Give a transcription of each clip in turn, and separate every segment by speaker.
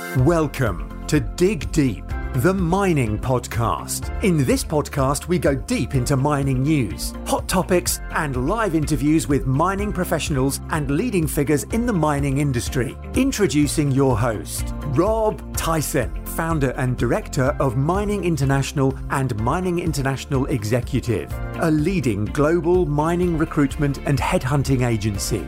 Speaker 1: Welcome to Dig Deep, the mining podcast. In this podcast, we go deep into mining news, hot topics, and live interviews with mining professionals and leading figures in the mining industry. Introducing your host, Rob Tyson, founder and director of Mining International and Mining International Executive, a leading global mining recruitment and headhunting agency.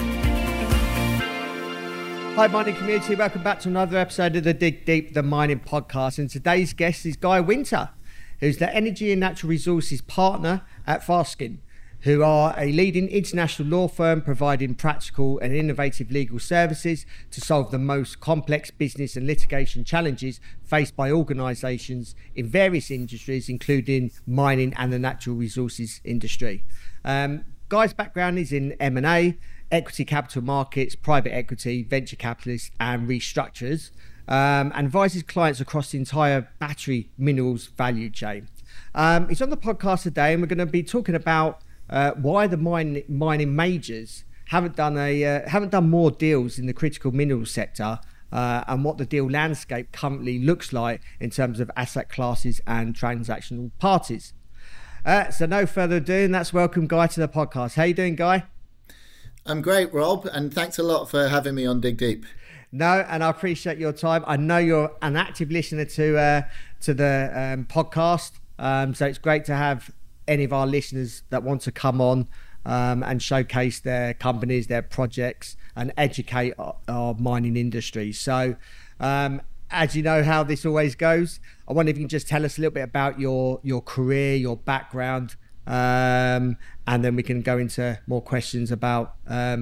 Speaker 2: Hi mining community, welcome back to another episode of the Dig Deep, the mining podcast, and today's guest is Guy Winter, who's the Energy and Natural Resources partner at Fasken, who are a leading international law firm providing practical and innovative legal services to solve the most complex business and litigation challenges faced by organisations in various industries, including mining and the natural resources industry. Guy's background is in M&A, equity capital markets, private equity, venture capitalists and restructurers, and advises clients across the entire battery minerals value chain. He's on the podcast today and we're going to be talking about why the mining majors haven't done more deals in the critical minerals sector, and what the deal landscape currently looks like in terms of asset classes and transactional parties. So no further ado, and let's welcome Guy to the podcast. How you doing, Guy?
Speaker 3: I'm great, Rob, and thanks a lot for having me on Dig Deep.
Speaker 2: No, and I appreciate your time. I know you're an active listener to the podcast, so it's great to have any of our listeners that want to come on and showcase their companies, their projects, and educate our mining industry. So, as you know how this always goes, I wonder if you can just tell us a little bit about your career, your background, and then we can go into more questions about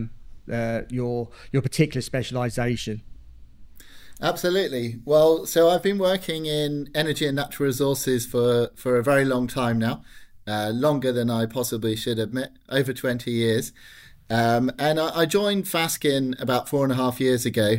Speaker 2: your particular specialisation.
Speaker 3: Absolutely. Well, so I've been working in energy and natural resources for a very long time now, longer than I possibly should admit, over 20 years. And I joined Fasken about 4.5 years ago.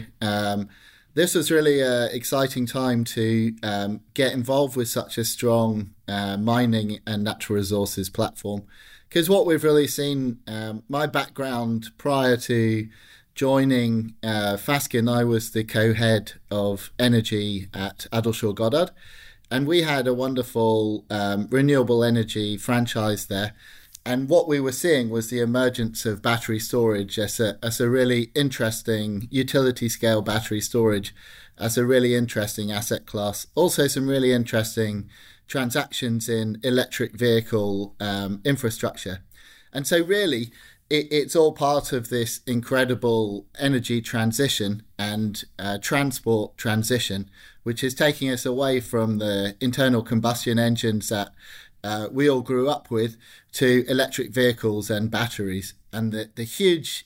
Speaker 3: This was really an exciting time to get involved with such a strong mining and natural resources platform. Because what we've really seen, my background prior to joining Fasken, I was the co-head of energy at Adelshaw Goddard. And we had a wonderful renewable energy franchise there. And what we were seeing was the emergence of battery storage as a really interesting utility scale battery storage, as a really interesting asset class. Also some really interesting transactions in electric vehicle infrastructure. And so really it's all part of this incredible energy transition and transport transition, which is taking us away from the internal combustion engines that we all grew up with, to electric vehicles and batteries, and the huge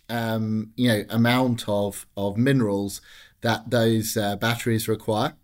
Speaker 3: amount of minerals that those batteries require.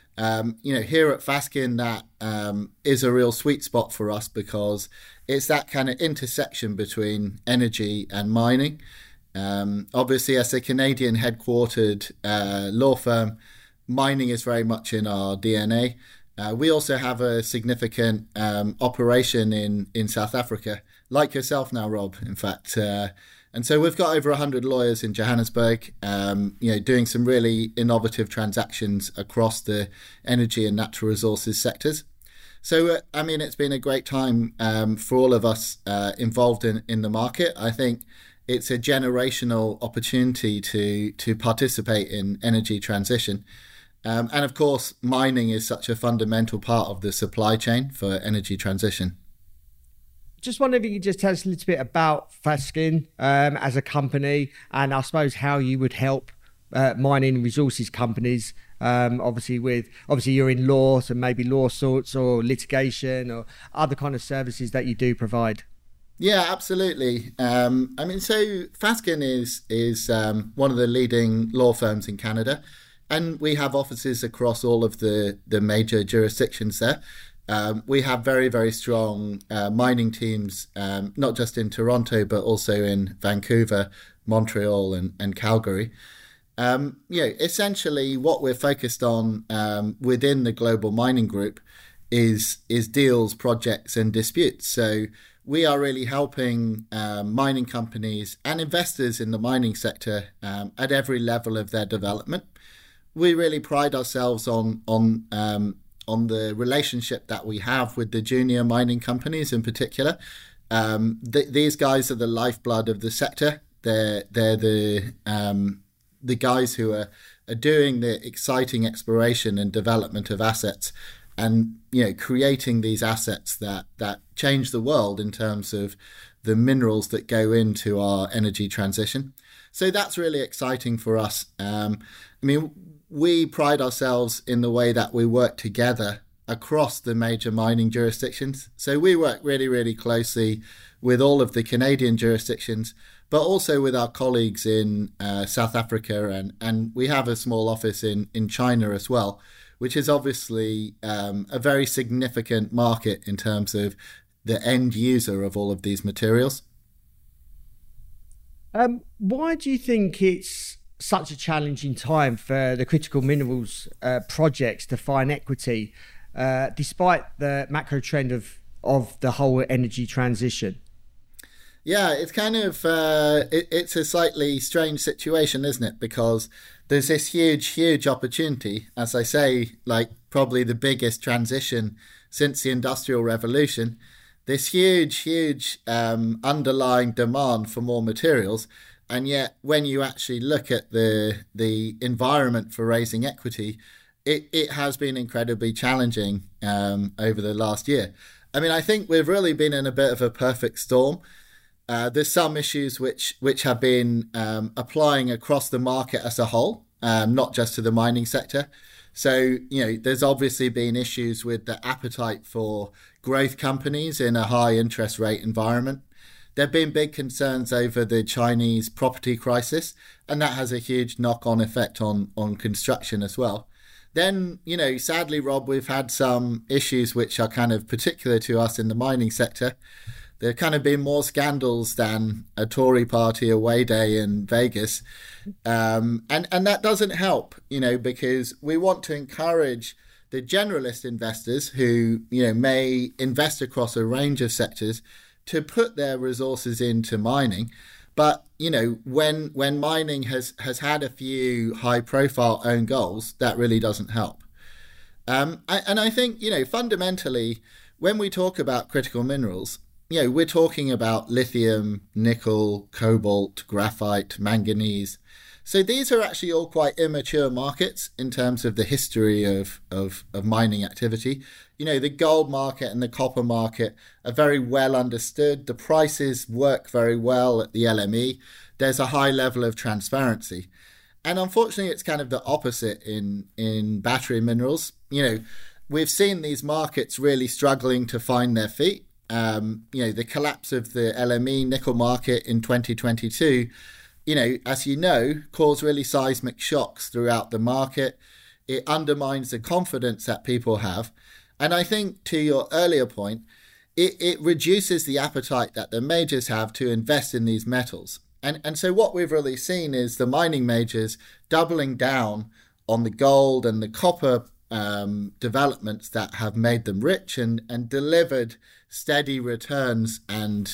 Speaker 3: Here at Fasken, that is a real sweet spot for us because it's that kind of intersection between energy and mining. Obviously, as a Canadian headquartered law firm, mining is very much in our DNA. We also have a significant operation in South Africa, like yourself now, Rob, in fact. And so we've got over 100 lawyers in Johannesburg, doing some really innovative transactions across the energy and natural resources sectors. So, it's been a great time for all of us involved in the market. I think it's a generational opportunity to participate in energy transition. And of course, mining is such a fundamental part of the supply chain for energy transition.
Speaker 2: Just wonder if you could just tell us a little bit about Fasken as a company, and I suppose how you would help mining resources companies. Obviously you're in law, so maybe lawsuits or litigation or other kind of services that you do provide.
Speaker 3: Yeah, absolutely. So Fasken is one of the leading law firms in Canada. And we have offices across all of the major jurisdictions there. We have very, very strong mining teams, not just in Toronto, but also in Vancouver, Montreal, and Calgary. Essentially what we're focused on within the global mining group is deals, projects, and disputes. So we are really helping mining companies and investors in the mining sector at every level of their development. we really pride ourselves on the relationship that we have with the junior mining companies in particular. These guys are the lifeblood of the sector. They're the guys who are doing the exciting exploration and development of assets, and creating these assets that change the world in terms of the minerals that go into our energy transition. So that's really exciting for us. We pride ourselves in the way that we work together across the major mining jurisdictions. So we work really, really closely with all of the Canadian jurisdictions, but also with our colleagues in South Africa, and we have a small office in China as well, which is obviously a very significant market in terms of the end user of all of these materials.
Speaker 2: Why do you think it's such a challenging time for the critical minerals projects to find equity, despite the macro trend of the whole energy transition?
Speaker 3: Yeah, it's kind of it's a slightly strange situation, isn't it? Because there's this huge opportunity, as I say, like probably the biggest transition since the Industrial Revolution. This huge underlying demand for more materials, and yet when you actually look at the environment for raising equity, it has been incredibly challenging over the last year. I think we've really been in a bit of a perfect storm. There's some issues which have been applying across the market as a whole, not just to the mining sector. So, there's obviously been issues with the appetite for growth companies in a high interest rate environment. There have been big concerns over the Chinese property crisis, and that has a huge knock-on effect on construction as well. Then, sadly, Rob, we've had some issues which are kind of particular to us in the mining sector. There have kind of been more scandals than a Tory party away day in Vegas. And that doesn't help, because we want to encourage the generalist investors who, may invest across a range of sectors to put their resources into mining. But, when mining has had a few high profile own goals, that really doesn't help. And I think, fundamentally, when we talk about critical minerals, we're talking about lithium, nickel, cobalt, graphite, manganese. So these are actually all quite immature markets in terms of the history of mining activity. The gold market and the copper market are very well understood. The prices work very well at the LME. There's a high level of transparency. And unfortunately, it's kind of the opposite in battery minerals. We've seen these markets really struggling to find their feet. The collapse of the LME nickel market in 2022, as caused really seismic shocks throughout the market. It undermines the confidence that people have. And I think, to your earlier point, it reduces the appetite that the majors have to invest in these metals. And so what we've really seen is the mining majors doubling down on the gold and the copper developments that have made them rich and delivered steady returns and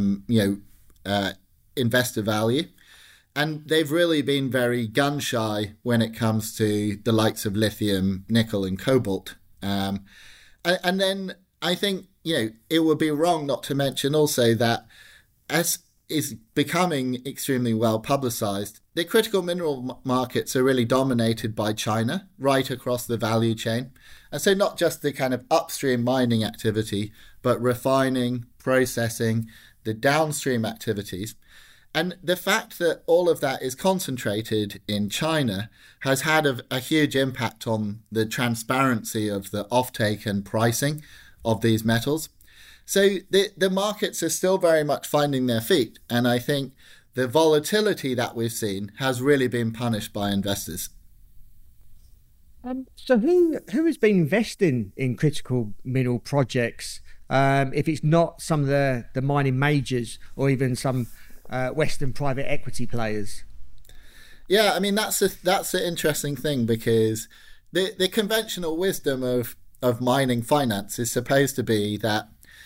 Speaker 3: investor value. And they've really been very gun shy when it comes to the likes of lithium, nickel and cobalt. And then I think, it would be wrong not to mention also that, as is becoming extremely well publicized, the critical mineral markets are really dominated by China right across the value chain. And so not just the kind of upstream mining activity, but refining, processing, the downstream activities. And the fact that all of that is concentrated in China has had a huge impact on the transparency of the offtake and pricing of these metals. So the markets are still very much finding their feet. And I think the volatility that we've seen has really been punished by investors.
Speaker 2: So who has been investing in critical mineral projects, if it's not some of the mining majors or even some Western private equity players?
Speaker 3: Yeah, that's an interesting thing, because the conventional wisdom of mining finance is supposed to be that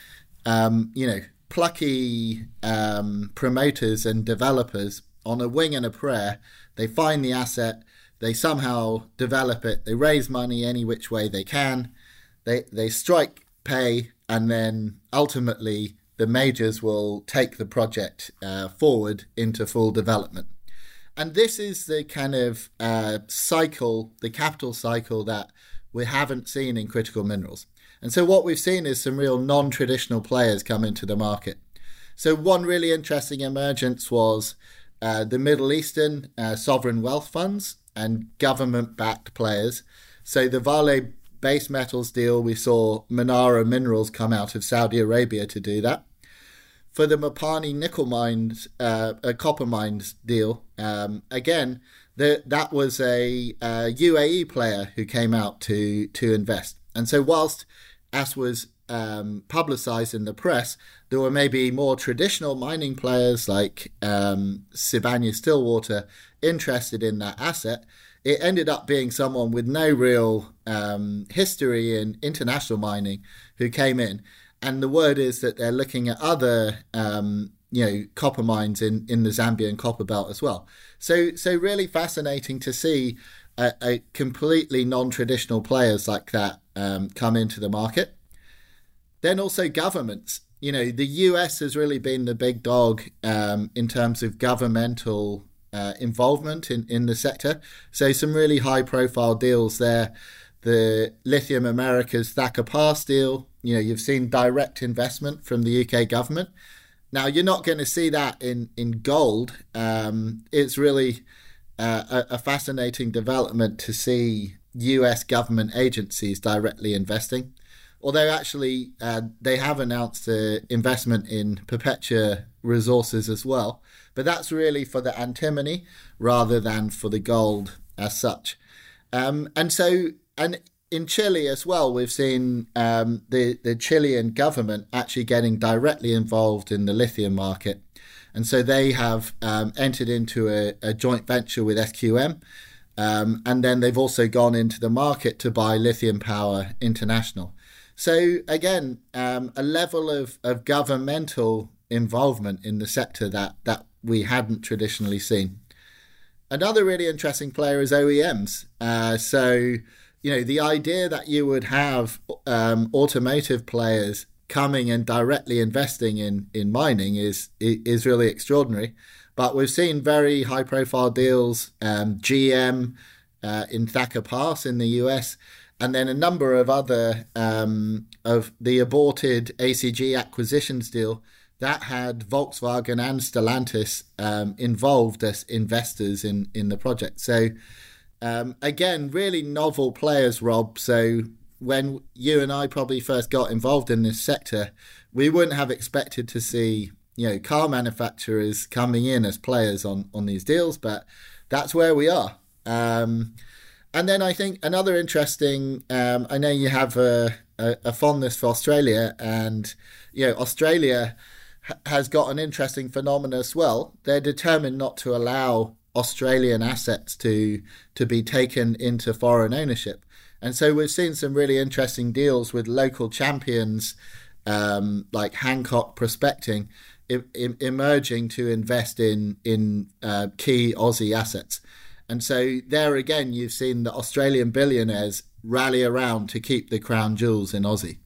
Speaker 3: plucky promoters and developers on a wing and a prayer, they find the asset, They somehow develop it. They raise money any which way they can. They strike pay, and then ultimately the majors will take the project forward into full development. And this is the kind of cycle, the capital cycle that we haven't seen in critical minerals. And so what we've seen is some real non-traditional players come into the market. So one really interesting emergence was the Middle Eastern sovereign wealth funds and government-backed players. So the Vale base metals deal, we saw Manara Minerals come out of Saudi Arabia to do that. For the Mopani nickel mines, copper mines deal, again, that was a UAE player who came out to invest. And so whilst, as was publicised in the press, there were maybe more traditional mining players like Sibanye-Stillwater interested in that asset, it ended up being someone with no real history in international mining who came in. And the word is that they're looking at other, copper mines in the Zambian copper belt as well. So really fascinating to see a completely non-traditional players like that come into the market. Then also governments. The US has really been the big dog in terms of governmental involvement in the sector. So some really high-profile deals there. The Lithium Americas Thacker Pass deal, you've seen direct investment from the UK government. Now, you're not going to see that in gold. It's really a fascinating development to see US government agencies directly investing. Although actually they have announced investment in Perpetua Resources as well. But that's really for the antimony rather than for the gold as such. And in Chile as well, we've seen the Chilean government actually getting directly involved in the lithium market. And so they have entered into a joint venture with SQM. And then they've also gone into the market to buy Lithium Power International. So again, a level of governmental involvement in the sector that we hadn't traditionally seen. Another really interesting player is OEMs. The idea that you would have automotive players coming and directly investing in mining is really extraordinary. But we've seen very high-profile deals, GM in Thacker Pass in the US, and then a number of other of the aborted ACG acquisitions deal that had Volkswagen and Stellantis involved as investors in the project. So again, really novel players, Rob. So when you and I probably first got involved in this sector, we wouldn't have expected to see car manufacturers coming in as players on these deals, but that's where we are. And then I think another interesting, I know you have a fondness for Australia, and Australia has got an interesting phenomenon as well. They're determined not to allow Australian assets to be taken into foreign ownership. And so we've seen some really interesting deals with local champions like Hancock Prospecting emerging to invest in key Aussie assets. And so there again, you've seen the Australian billionaires rally around to keep the crown jewels in Aussie.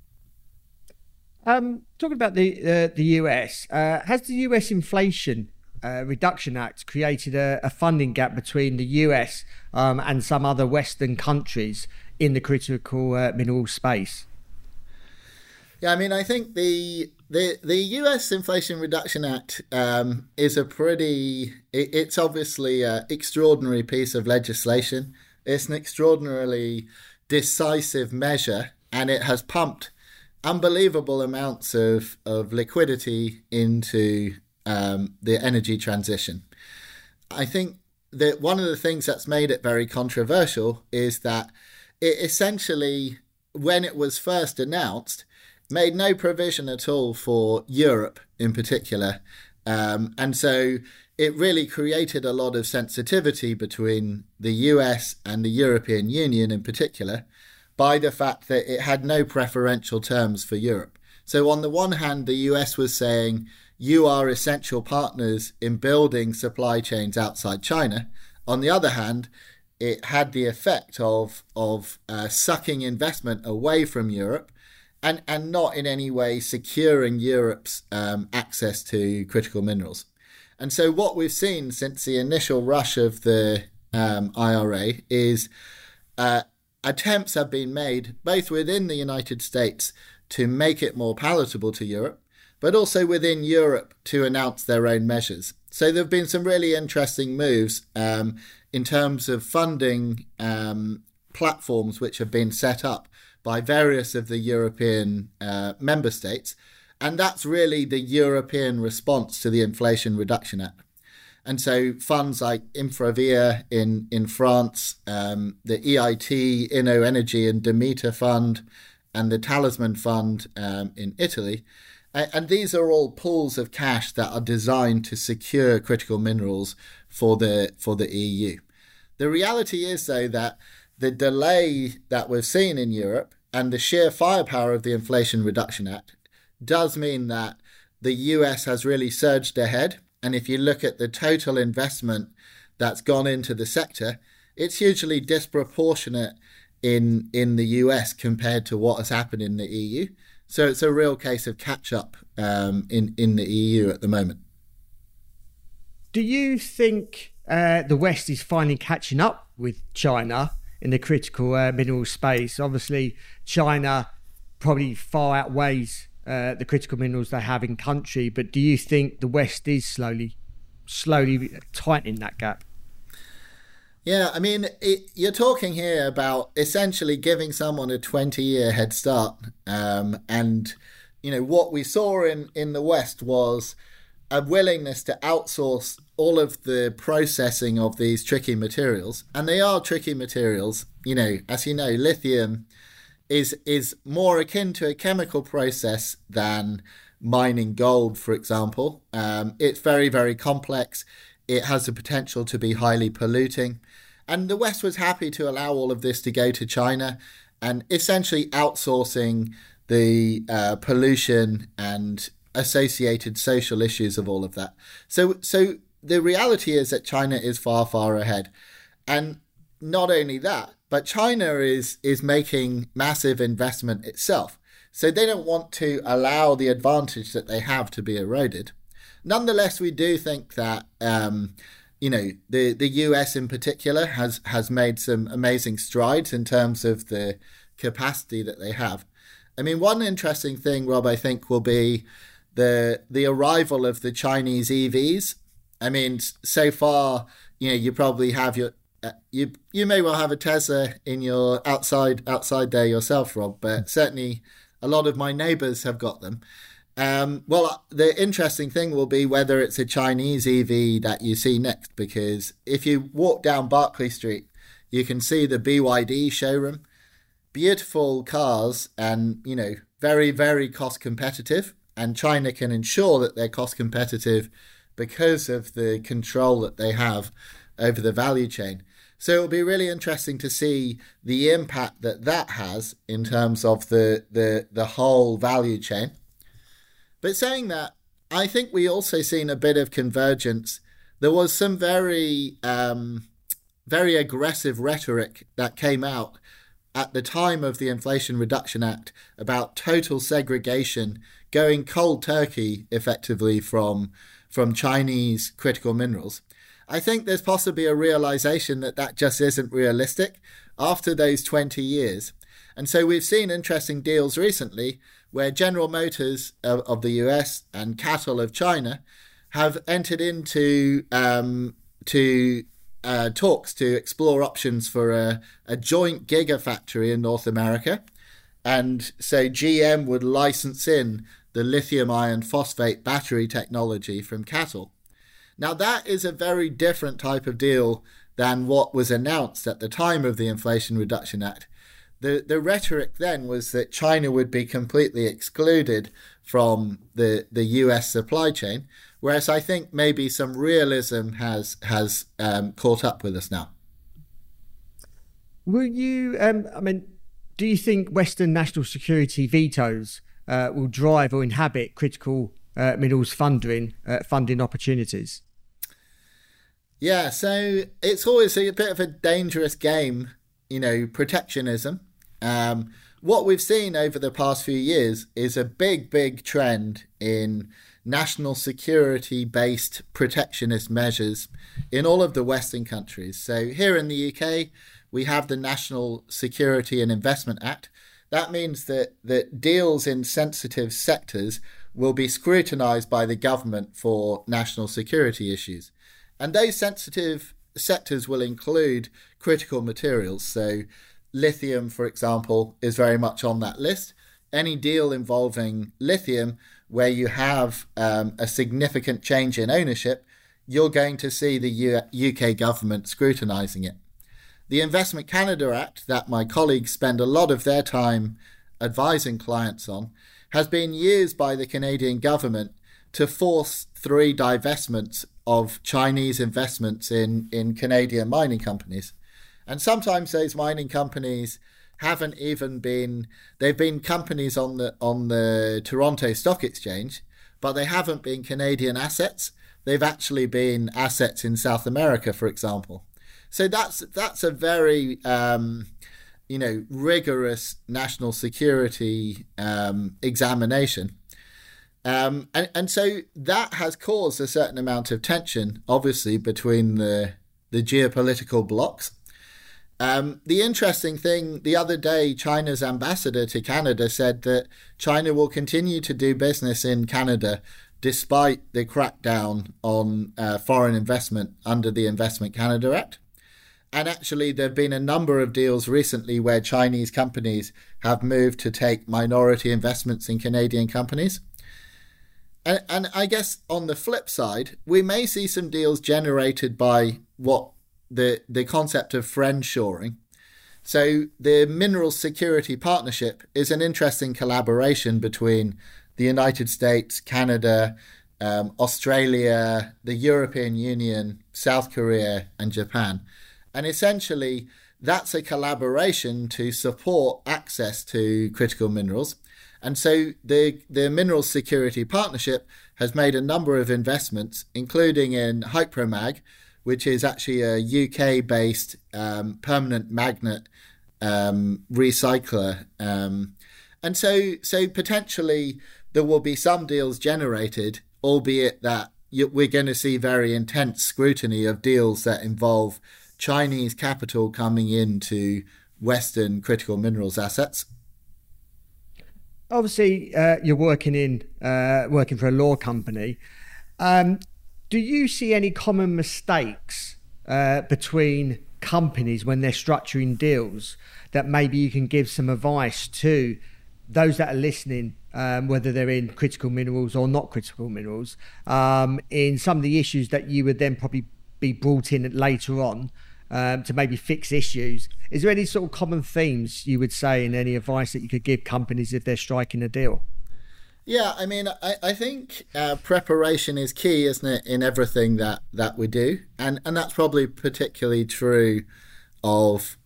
Speaker 2: Talking about the US, has the US Inflation Reduction Act created a funding gap between the US and some other Western countries in the critical mineral space?
Speaker 3: Yeah, I mean, I think the US Inflation Reduction Act is it's obviously an extraordinary piece of legislation. It's an extraordinarily decisive measure, and it has pumped unbelievable amounts of liquidity into the energy transition. I think that one of the things that's made it very controversial is that it essentially, when it was first announced, made no provision at all for Europe in particular. And so it really created a lot of sensitivity between the US and the European Union in particular by the fact that it had no preferential terms for Europe. So on the one hand, the US was saying, you are essential partners in building supply chains outside China. On the other hand, it had the effect of sucking investment away from Europe and not in any way securing Europe's access to critical minerals. And so what we've seen since the initial rush of the IRA is attempts have been made both within the United States to make it more palatable to Europe, but also within Europe to announce their own measures. So there have been some really interesting moves in terms of funding platforms which have been set up by various of the European member states. And that's really the European response to the Inflation Reduction Act. And so funds like InfraVia in France, the EIT, InnoEnergy and Demeter Fund, and the Talisman Fund in Italy. And these are all pools of cash that are designed to secure critical minerals for the EU. The reality is, though, that the delay that we've seen in Europe and the sheer firepower of the Inflation Reduction Act does mean that the US has really surged ahead. And if you look at the total investment that's gone into the sector, it's hugely disproportionate in the US compared to what has happened in the EU. So it's a real case of catch-up in the EU at the moment.
Speaker 2: Do you think the West is finally catching up with China in the critical mineral space? Obviously, China probably far outweighs the critical minerals they have in country, but do you think the West is slowly tightening that gap?
Speaker 3: Yeah, I mean, you're talking here about essentially giving someone a 20-year head start. And, you know, what we saw in the West was a willingness to outsource all of the processing of these tricky materials. And they are tricky materials. You know, as you know, lithium is more akin to a chemical process than mining gold, for example. It's very, very complex. It has the potential to be highly polluting. And the West was happy to allow all of this to go to China and essentially outsourcing the pollution and associated social issues of all of that. So the reality is that China is far, far ahead. And not only that, but China is making massive investment itself. So they don't want to allow the advantage that they have to be eroded. Nonetheless, we do think that you know, the US in particular has made some amazing strides in terms of the capacity that they have. I mean, one interesting thing, Rob, I think will be the arrival of the Chinese EVs. I mean, so far, you know, you probably have your you may well have a Tesla in your outside there yourself, Rob, but certainly a lot of my neighbors have got them. Well, the interesting thing will be whether it's a Chinese EV that you see next, because if you walk down Berkeley Street, you can see the BYD showroom. Beautiful cars and, you know, very, very cost competitive. And China can ensure that they're cost competitive because of the control that they have over the value chain. So it'll be really interesting to see the impact that has in terms of the whole value chain. But saying that, I think we also seen a bit of convergence. There was some very aggressive rhetoric that came out at the time of the Inflation Reduction Act about total segregation, going cold turkey effectively from Chinese critical minerals. I think there's possibly a realization that just isn't realistic after those 20 years. And so we've seen interesting deals recently where General Motors of the US and CATL of China have entered into talks to explore options for a joint gigafactory in North America. And so GM would license in the lithium iron phosphate battery technology from CATL. Now, that is a very different type of deal than what was announced at the time of the Inflation Reduction Act. The rhetoric then was that China would be completely excluded from the US supply chain, whereas I think maybe some realism has caught up with us now.
Speaker 2: Will you, do you think Western national security vetoes will drive or inhabit critical minerals funding opportunities?
Speaker 3: Yeah, so it's always a bit of a dangerous game, protectionism. What we've seen over the past few years is a big trend in national security-based protectionist measures in all of the Western countries. So here in the UK, we have the National Security and Investment Act. That means that deals in sensitive sectors will be scrutinised by the government for national security issues. And those sensitive sectors will include critical materials. So lithium, for example, is very much on that list. Any deal involving lithium where you have a significant change in ownership, you're going to see the UK government scrutinising it. The Investment Canada Act, that my colleagues spend a lot of their time advising clients on, has been used by the Canadian government to force 3 divestments of Chinese investments in Canadian mining companies. And sometimes those mining companies haven't even been, they've been companies on the Toronto Stock Exchange, but they haven't been Canadian assets. They've actually been assets in South America, for example. So that's a very rigorous national security examination. And so that has caused a certain amount of tension, obviously, between the geopolitical blocs. The interesting thing, the other day, China's ambassador to Canada said that China will continue to do business in Canada despite the crackdown on foreign investment under the Investment Canada Act. And actually, there have been a number of deals recently where Chinese companies have moved to take minority investments in Canadian companies. And I guess on the flip side, we may see some deals generated by what the concept of friendshoring. So the Minerals Security Partnership is an interesting collaboration between the United States, Canada, Australia, the European Union, South Korea, and Japan. And essentially, that's a collaboration to support access to critical minerals. And so the Minerals Security Partnership has made a number of investments, including in Hypromag, which is actually a UK-based permanent magnet recycler. And so potentially there will be some deals generated, albeit that we're going to see very intense scrutiny of deals that involve Chinese capital coming into Western critical minerals assets.
Speaker 2: Obviously, you're working for a law company. Do you see any common mistakes between companies when they're structuring deals that maybe you can give some advice to those that are listening, whether they're in critical minerals or not critical minerals, in some of the issues that you would then probably be brought in later on to maybe fix issues? Is there any sort of common themes you would say in any advice that you could give companies if they're striking a deal?
Speaker 3: Yeah, I mean, I think preparation is key, isn't it, in everything that we do, and that's probably particularly true of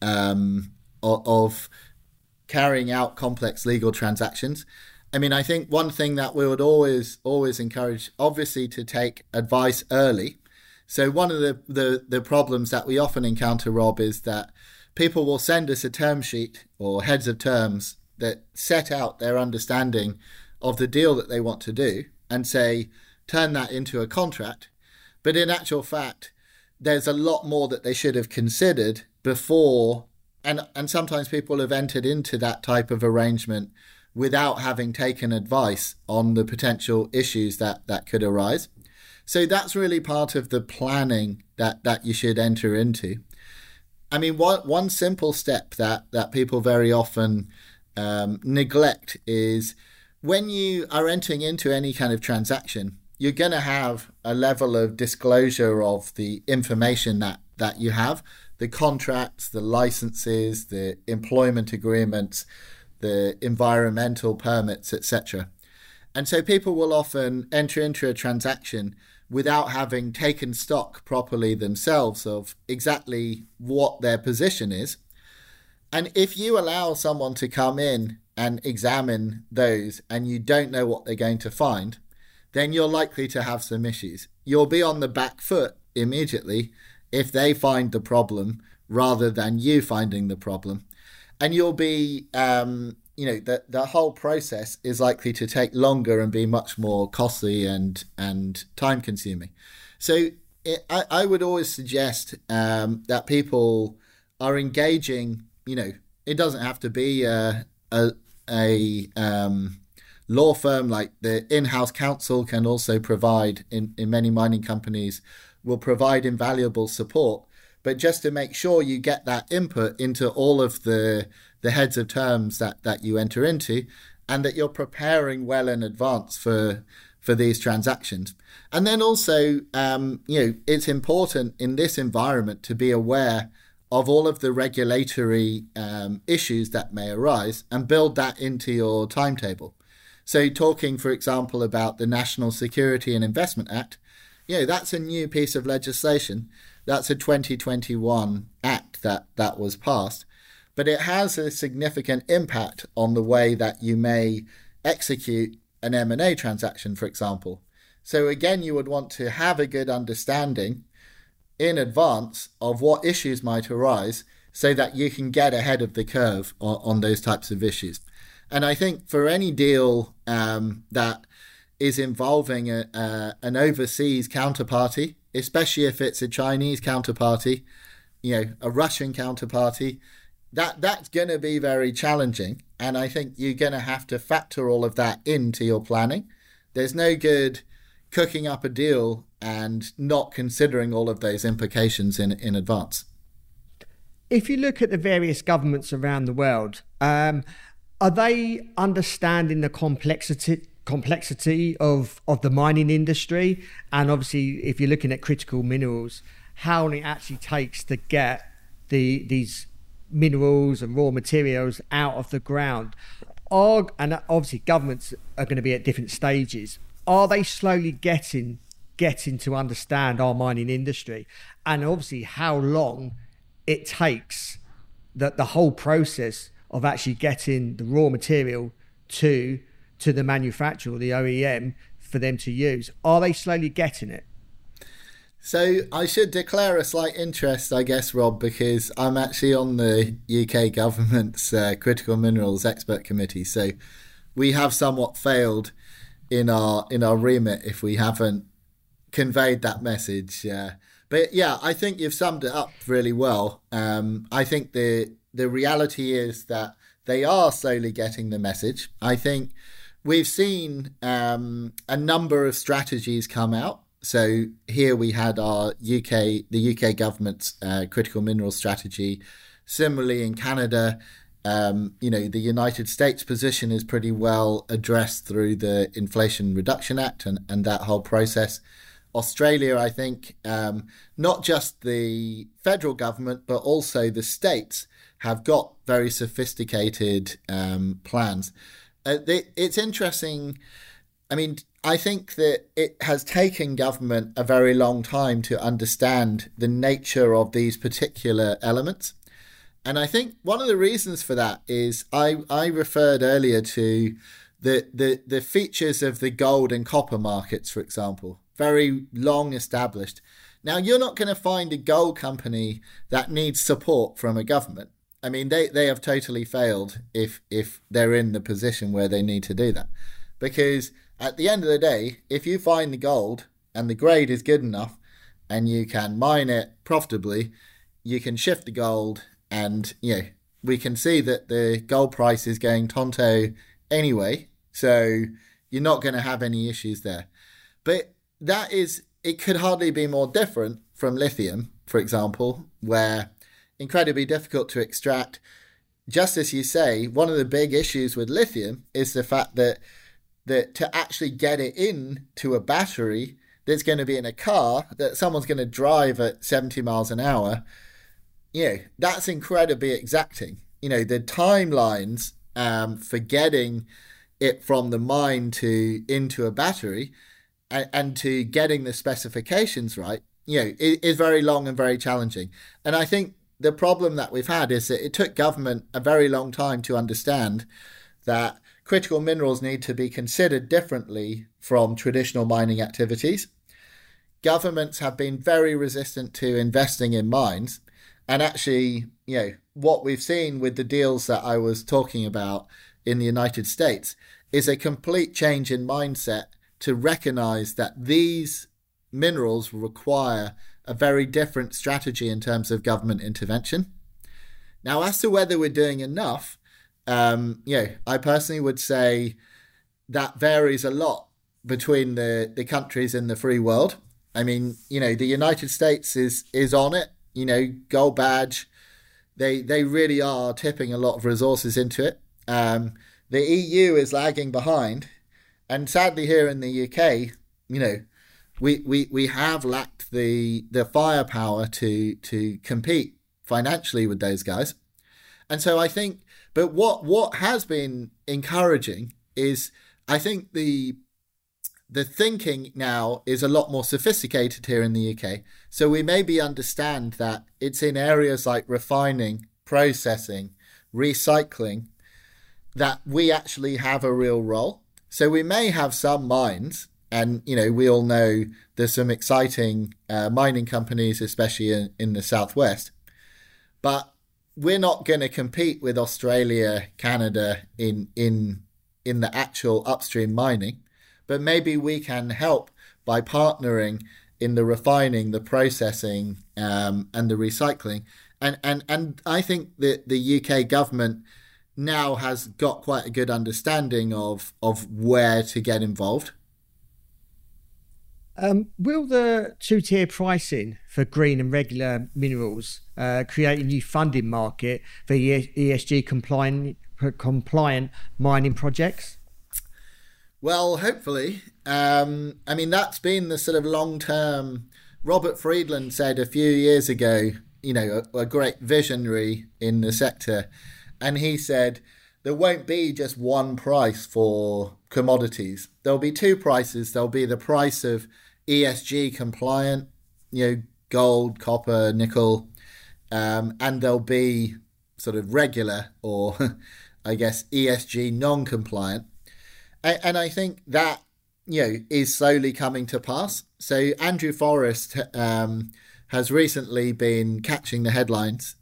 Speaker 3: carrying out complex legal transactions. I mean, I think one thing that we would always encourage, obviously, to take advice early. So one of the problems that we often encounter, Rob, is that people will send us a term sheet or heads of terms that set out their understanding of the deal that they want to do and say, turn that into a contract. But in actual fact, there's a lot more that they should have considered before. And sometimes people have entered into that type of arrangement without having taken advice on the potential issues that could arise. So that's really part of the planning that you should enter into. I mean, one simple step that people very often neglect is when you are entering into any kind of transaction, you're going to have a level of disclosure of the information that you have, the contracts, the licenses, the employment agreements, the environmental permits, etc. And so people will often enter into a transaction without having taken stock properly themselves of exactly what their position is. And if you allow someone to come in and examine those and you don't know what they're going to find, then you're likely to have some issues. You'll be on the back foot immediately if they find the problem rather than you finding the problem. And you'll be, the whole process is likely to take longer and be much more costly and time consuming. So I would always suggest that people are engaging, it doesn't have to be a law firm. Like the in-house counsel can also provide, in many mining companies, will provide invaluable support. But just to make sure you get that input into all of the heads of terms that you enter into, and that you're preparing well in advance for these transactions. And then also, it's important in this environment to be aware of all of the regulatory issues that may arise and build that into your timetable. So talking, for example, about the National Security and Investment Act, that's a new piece of legislation. That's a 2021 act that was passed. But it has a significant impact on the way that you may execute an M&A transaction, for example. So again, you would want to have a good understanding in advance of what issues might arise so that you can get ahead of the curve on those types of issues. And I think for any deal that is involving an overseas counterparty, especially if it's a Chinese counterparty, a Russian counterparty, that's going to be very challenging. And I think you're going to have to factor all of that into your planning. There's no good cooking up a deal and not considering all of those implications in advance.
Speaker 2: If you look at the various governments around the world, are they understanding the complexity of the mining industry? And obviously, if you're looking at critical minerals, how long it actually takes to get these minerals and raw materials out of the ground. And obviously governments are going to be at different stages. Are they slowly getting to understand our mining industry, and obviously how long it takes, that the whole process of actually getting the raw material to the manufacturer or the OEM for them to use? Are they slowly getting it?
Speaker 3: So I should declare a slight interest, I guess, Rob, because I'm actually on the UK government's Critical Minerals Expert Committee. So we have somewhat failed in our remit if we haven't conveyed that message. But yeah, I think you've summed it up really well. I think the reality is that they are slowly getting the message. I think we've seen a number of strategies come out. So here we had the UK government's critical mineral strategy. Similarly in Canada, the United States position is pretty well addressed through the Inflation Reduction Act and that whole process. Australia, I think, not just the federal government, but also the states have got very sophisticated plans. It's interesting. I mean, I think that it has taken government a very long time to understand the nature of these particular elements. And I think one of the reasons for that is I referred earlier to the features of the gold and copper markets, for example, very long established. Now, you're not going to find a gold company that needs support from a government. I mean, they have totally failed if they're in the position where they need to do that. Because at the end of the day, if you find the gold and the grade is good enough and you can mine it profitably, you can shift the gold, and we can see that the gold price is going tonto anyway, so you're not going to have any issues there. But it could hardly be more different from lithium, for example, where incredibly difficult to extract. Just as you say, one of the big issues with lithium is the fact that to actually get it into a battery that's going to be in a car that someone's going to drive at 70 miles an hour, that's incredibly exacting. The timelines for getting it from the mine into a battery and to getting the specifications right, is very long and very challenging. And I think the problem that we've had is that it took government a very long time to understand that critical minerals need to be considered differently from traditional mining activities. governments have been very resistant to investing in mines. And actually, what we've seen with the deals that I was talking about in the United States is a complete change in mindset to recognize that these minerals require a very different strategy in terms of government intervention. Now, as to whether we're doing enough, I personally would say that varies a lot between the countries in the free world. I mean, the United States is on it, gold badge. They really are tipping a lot of resources into it. The EU is lagging behind. And sadly here in the UK, we have lacked the firepower to compete financially with those guys. And so I think, but what has been encouraging is I think the thinking now is a lot more sophisticated here in the UK. So we maybe understand that it's in areas like refining, processing, recycling, that we actually have a real role. So we may have some mines, and we all know there's some exciting mining companies, especially in the southwest, but we're not going to compete with Australia, Canada in the actual upstream mining. But maybe we can help by partnering in the refining, the processing, and the recycling. And I think that the UK government now has got quite a good understanding of where to get involved.
Speaker 2: Will the two-tier pricing for green and regular minerals create a new funding market for ESG compliant mining projects?
Speaker 3: Well, hopefully. That's been the sort of long-term. Robert Friedland said a few years ago, a great visionary in the sector, and he said there won't be just one price for commodities. There'll be two prices. There'll be the price of ESG compliant, gold, copper, nickel, and there'll be sort of regular, or I guess ESG non-compliant. And I think that, is slowly coming to pass. So Andrew Forrest has recently been catching the headlines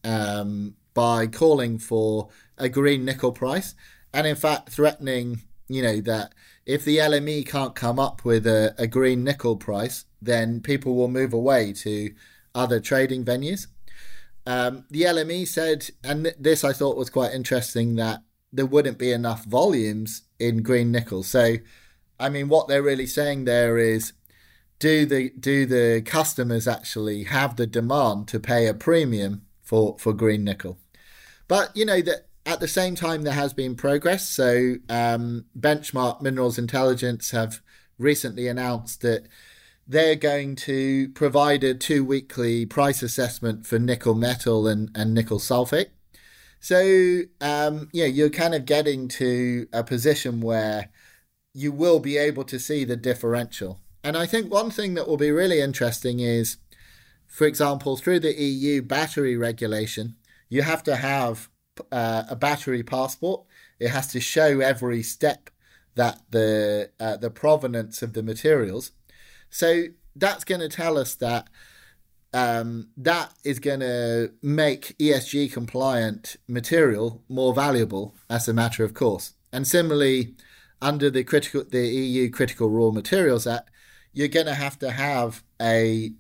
Speaker 3: by calling for a green nickel price, and in fact threatening, that if the LME can't come up with a green nickel price, then people will move away to other trading venues. The LME said, and this I thought was quite interesting, that there wouldn't be enough volumes in green nickel. So, what they're really saying there is, do the customers actually have the demand to pay a premium for green nickel? But, that at the same time, there has been progress. So Benchmark Minerals Intelligence have recently announced that they're going to provide a 2-weekly price assessment for nickel metal and nickel sulfate. So, you're kind of getting to a position where you will be able to see the differential. And I think one thing that will be really interesting is, for example, through the EU battery regulation, you have to have a battery passport. It has to show every step that the provenance of the materials. So that's going to tell us that that is going to make ESG compliant material more valuable as a matter of course. And similarly, under the EU Critical Raw Materials Act, you're going to have a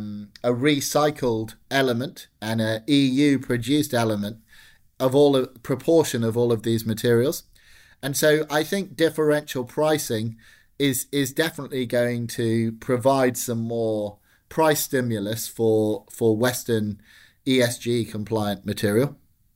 Speaker 3: recycled element and an EU produced element of proportion of all of these materials. And so I think differential pricing is definitely going to provide some more price stimulus for Western ESG compliant material.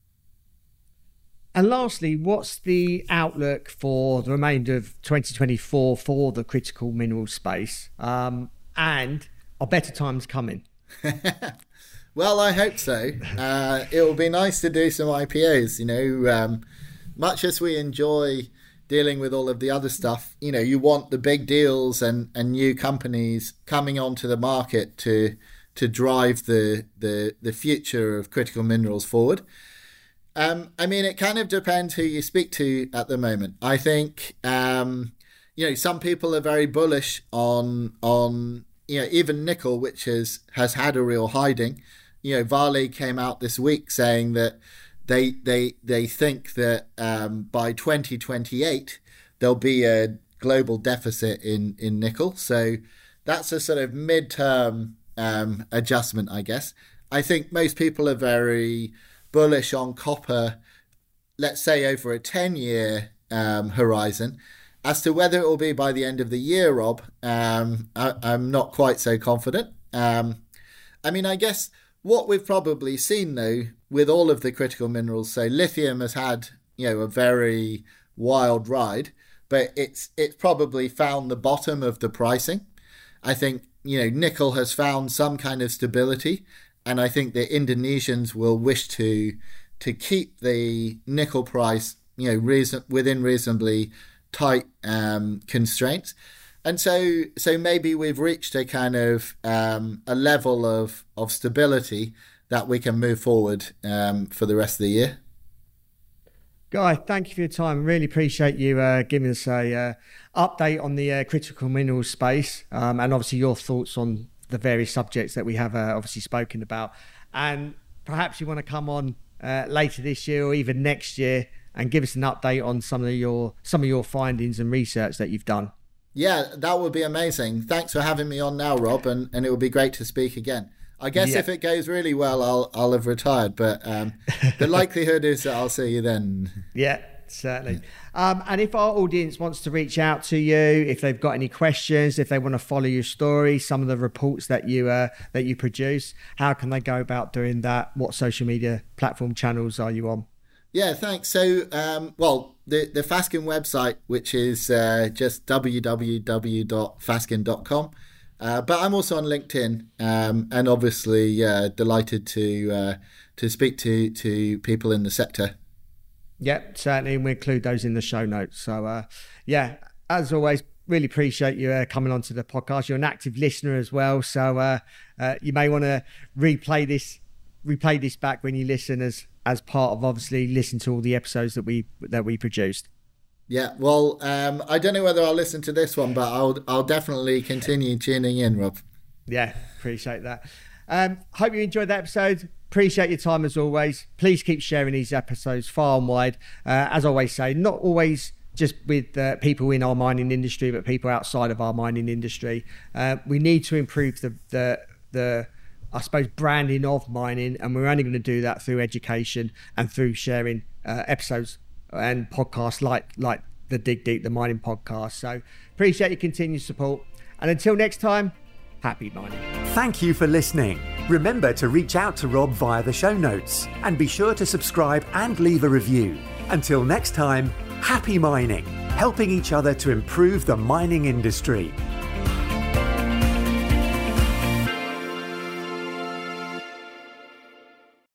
Speaker 2: And lastly, what's the outlook for the remainder of 2024 for the critical mineral space? And are better times coming?
Speaker 3: Well, I hope so. It will be nice to do some IPOs. Much as we enjoy dealing with all of the other stuff, you want the big deals and new companies coming onto the market to drive the future of critical minerals forward. It kind of depends who you speak to at the moment. I think, some people are very bullish on even nickel, which has had a real hiding. Vale came out this week saying that they think that by 2028 there'll be a global deficit in nickel. So that's a sort of midterm adjustment, I guess. I think most people are very bullish on copper, let's say over a 10-year horizon. As to whether it will be by the end of the year, Rob, I'm not quite so confident. I guess what we've probably seen, though, with all of the critical minerals, so lithium has had, a very wild ride, but it's probably found the bottom of the pricing. I think, nickel has found some kind of stability, and I think the Indonesians will wish to keep the nickel price, within reasonably tight constraints. And so maybe we've reached a kind of a level of stability that we can move forward for the rest of the year.
Speaker 2: Guy, thank you for your time. Really appreciate you giving us a update on the critical minerals space, and obviously your thoughts on the various subjects that we have obviously spoken about. And perhaps you want to come on later this year or even next year and give us an update on some of your findings and research that you've done.
Speaker 3: Yeah, that would be amazing. Thanks for having me on now, Rob, and it would be great to speak again. I guess if it goes really well, I'll have retired, but the likelihood is that I'll see you then.
Speaker 2: Yeah, certainly. And if our audience wants to reach out to you, if they've got any questions, if they want to follow your story, some of the reports that you produce, how can they go about doing that? What social media platform channels are you on?
Speaker 3: Yeah, thanks. So, the Fasken website, which is just www.fasken.com. But I'm also on LinkedIn, and obviously delighted to speak to people in the sector.
Speaker 2: Yep, certainly. And we include those in the show notes. So, as always, really appreciate you coming onto the podcast. You're an active listener as well. So you may want to replay this back when you listen as part of obviously listen to all the episodes that we produced.
Speaker 3: Yeah, well, I don't know whether I'll listen to this one, but I'll definitely continue tuning in, Rob.
Speaker 2: Yeah, appreciate that. Hope you enjoyed that episode. Appreciate your time as always. Please keep sharing these episodes far and wide. As I always say, not always just with people in our mining industry, but people outside of our mining industry. We need to improve the I suppose, branding of mining, and we're only going to do that through education and through sharing episodes and podcasts like the Dig Deep, the mining podcast. So appreciate your continued support, and until next time, happy mining.
Speaker 1: Thank you for listening. Remember to reach out to Rob via the show notes, and be sure to subscribe and leave a review. Until next time, happy mining, helping each other to improve the mining industry.